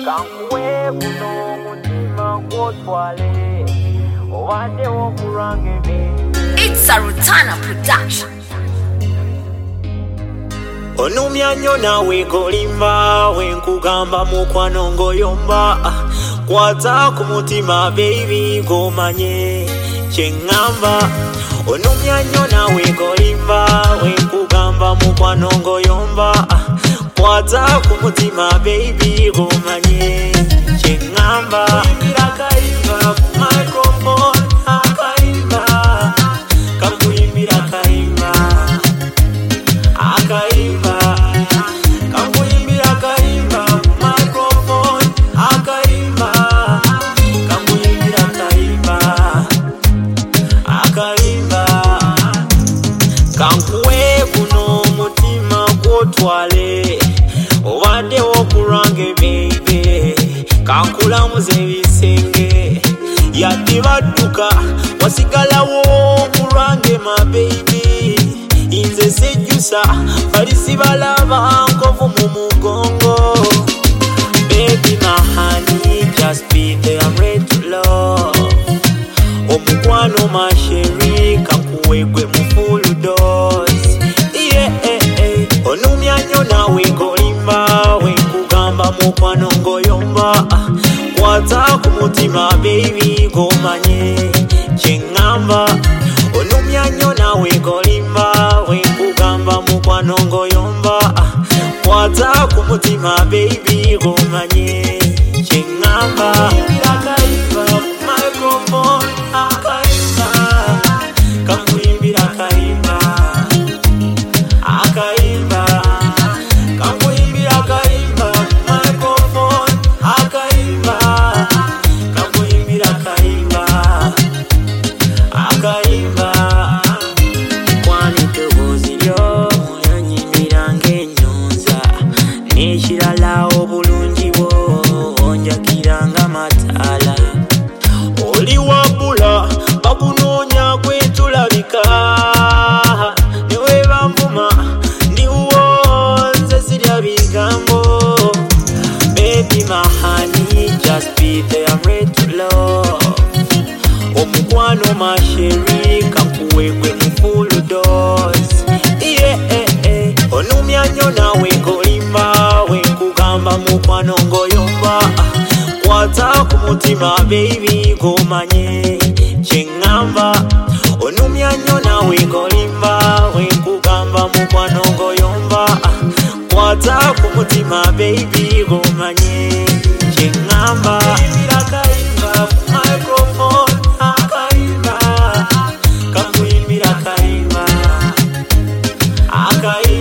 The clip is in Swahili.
Kankuwe kuno mutima kwotwale Owade wokurange baby. It's a Rutana production. Onumya nnyo nawe kolimba wenkugamba mukwano ngoyomba kwata ku mutima baby gomanye kyengamba. Onumya nnyo nawe kolimba wenkugamba mukwano ngoyomba kwata ku mutima baby gomanye kyengamba. Kuyimbira kayimba ku microphone akayimba kakuyimbira kayimba akayimba kakuyimbira kayimba microphone akayimba kakuyimbira kayimba akayimba kankuwe kuno mutima kwotwale obadde wokurange baby kankulamuze ebisenge yadde badduka wasigalawo kurange my baby. Inze sejjusa balisi balaba nkovu mu mugongo. Baby my honey just be there, I'm ready to love. Omukwano my sherry kankuwegwe mu full dose. Yeah, onumya nnyo nawe kolimba wenkugamba mukwano ngoyomba kwata ku mutima baby gomanye kyengamba. Onumya nnyo nawe kolimba wenkugamba mukwano ngoyomba kwata ku mutima baby gomanye kyengamba. Akayimba ku microphone akayimba kakuyimbira akayimba akayimba kakuyimbira akayimba ku microphone akayimba kakuyimbira akayimba akayimba. Kwanite buziryo muyanyimbira ng'ennyonza n'ekirala obulungi bwo onjakiranga mataala. Oli wabula bakunoonya kwetulabika ne webanvuma ndiwo nze sirya bigambo. Baby my honey just be there, I'm ready to love. Omukwano my sherry kankuwegwe mu full dose. Yeah, onumya nnyo nawe kolimba wenkugamba mukwano ngoyomba kwata ku mutima baby gomanye kyengamba. Onumya nnyo nawe kolimba wenkugamba mukwano ngoyomba kwata ku mutima baby gomanye kyengamba. Akayimba ku microphone akayimba kakuyimbira akayimba akayimba